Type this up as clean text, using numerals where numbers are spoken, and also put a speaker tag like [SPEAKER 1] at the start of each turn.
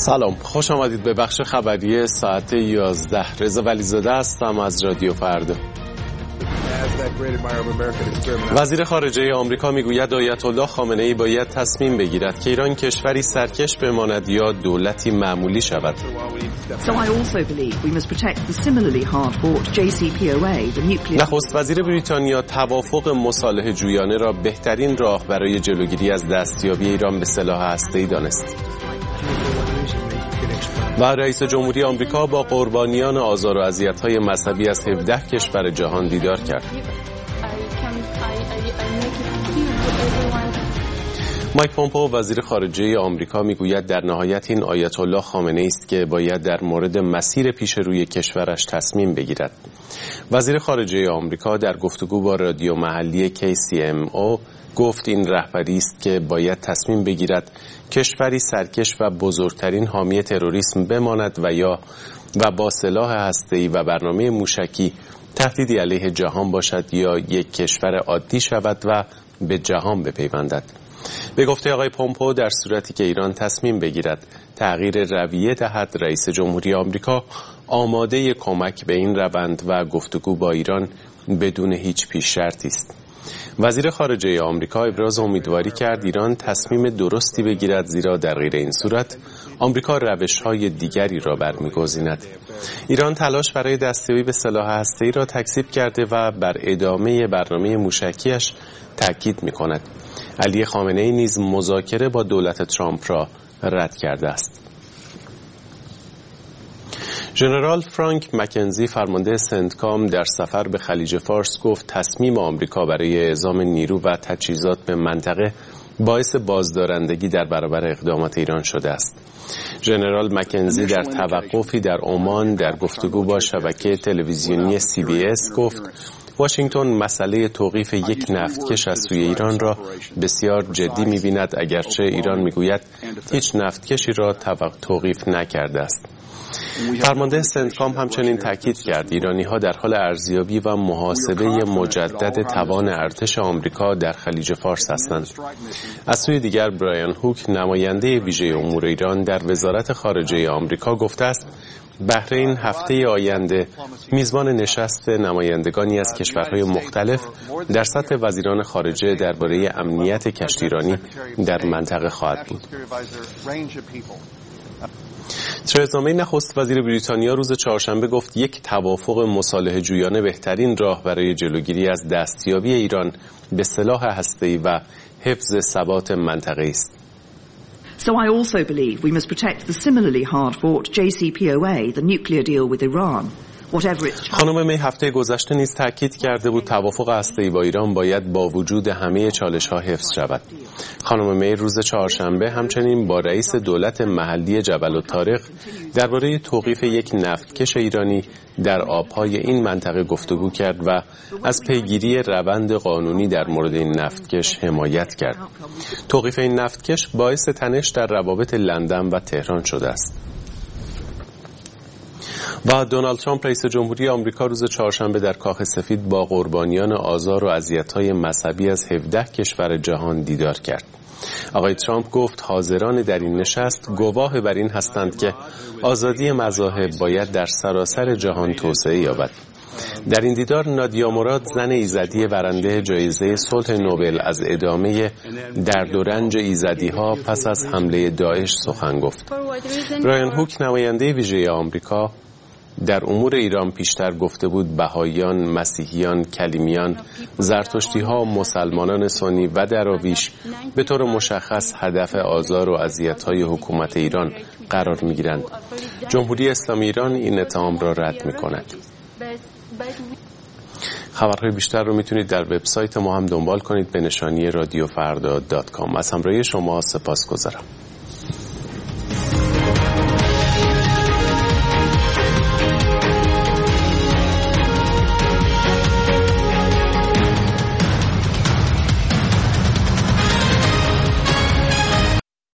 [SPEAKER 1] سلام، خوش آمدید به بخش خبری ساعت 11. رضا ولیزاده هستم از رادیو فردا. وزیر خارجه آمریکا میگوید آیت الله خامنه ای باید تصمیم بگیرد که ایران کشوری سرکش بماند یا دولتی معمولی شود. نخست وزیر بریتانیا توافق مصالحه جویانه را بهترین راه برای جلوگیری از دستیابی ایران به سلاح هسته‌ای دانست. و رئیس جمهوری آمریکا با قربانیان آزار و اذیت‌های مذهبی از 17 کشور جهان دیدار کرد. مایک پومپئو وزیر خارجه آمریکا میگوید در نهایت این آیت الله خامنه ای است که باید در مورد مسیر پیش روی کشورش تصمیم بگیرد. وزیر خارجه آمریکا در گفتگو با رادیو محلی KCMO گفت این رهبری است که باید تصمیم بگیرد کشوری سرکش و بزرگترین حامی تروریسم بماند و با سلاح هسته‌ای و برنامه موشکی تهدیدی علیه جهان باشد یا یک کشور عادی شود و به جهان بپیوندد. به گفته آقای پومپئو در صورتی که ایران تصمیم بگیرد تغییر رویه دهد، رئیس جمهوری آمریکا آماده کمک به این روند و گفتگو با ایران بدون هیچ پیش شرطی است. وزیر خارجه آمریکا ابراز امیدواری کرد ایران تصمیم درستی بگیرد، زیرا در غیر این صورت آمریکا روش‌های دیگری را برمی‌گزیند. ایران تلاش برای دستیابی به سلاح هسته‌ای را تکذیب کرده و بر ادامه برنامه موشکیش تاکید می‌کند. علی خامنه‌ای نیز مذاکره با دولت ترامپ را رد کرده است. ژنرال فرانک مکنزی فرمانده سنتکام در سفر به خلیج فارس گفت تصمیم آمریکا برای اعزام نیرو و تجهیزات به منطقه باعث بازدارندگی در برابر اقدامات ایران شده است. ژنرال مکنزی در توقفی در عمان در گفتگو با شبکه تلویزیونی CBS گفت واشنگتن مسئله توقیف یک نفتکش از سوی ایران را بسیار جدی می‌بیند، اگرچه ایران می‌گوید هیچ نفتکشی را توقیف نکرده است. فرمانده سنتکام همچنین تاکید کرد ایرانی‌ها در حال ارزیابی و محاسبه مجدد توان ارتش آمریکا در خلیج فارس هستند. از سوی دیگر برایان هوک نماینده ویژه امور ایران در وزارت خارجه آمریکا گفته است بحرین هفته آینده میزبان نشست نمایندگانی از کشورهای مختلف در سطح وزیران خارجه درباره امنیت کشتیرانی در منطقه خواهد بود. ترزا می نخست وزیر بریتانیا روز چهارشنبه گفت یک توافق مصالحه جویانه بهترین راه برای جلوگیری از دستیابی ایران به سلاح هسته‌ای و حفظ ثبات منطقه است.
[SPEAKER 2] So I also believe we must protect the similarly hard-fought JCPOA, the nuclear deal with Iran.
[SPEAKER 1] خانم می هفته گذشته نیز تاکید کرده بود توافق هسته‌ای با ایران باید با وجود همه چالش‌ها حفظ شود. خانم می روز چهارشنبه همچنین با رئیس دولت محلی جبل الطارق درباره توقیف یک نفتکش ایرانی در آبهای این منطقه گفتگو کرد و از پیگیری روند قانونی در مورد این نفتکش حمایت کرد. توقیف این نفتکش باعث تنش در روابط لندن و تهران شده است. و دونالد ترامپ رئیس جمهوری آمریکا روز چهارشنبه در کاخ سفید با قربانیان آزار و اذیت‌های مذهبی از 17 کشور جهان دیدار کرد. آقای ترامپ گفت حاضران در این نشست گواه بر این هستند که آزادی مذاهب باید در سراسر جهان توسعه یابد. در این دیدار نادیا مراد زن ایزدی برنده جایزه صلح نوبل از ادامه درد و رنج ایزدی‌ها پس از حمله داعش سخن گفت. برایان هوک نماینده ویژه آمریکا در امور ایران پیشتر گفته بود بهائیان، مسیحیان، کلیمیان، زرتشتی‌ها، مسلمانان سنی و دراویش به طور مشخص هدف آزار و اذیت‌های حکومت ایران قرار می‌گیرند. جمهوری اسلامی ایران این اتهام را رد می‌کند. خبرهای بیشتر رو میتونید در وبسایت ما هم دنبال کنید به نشانی رادیوفردا.com. از همراهی شما سپاسگزارم.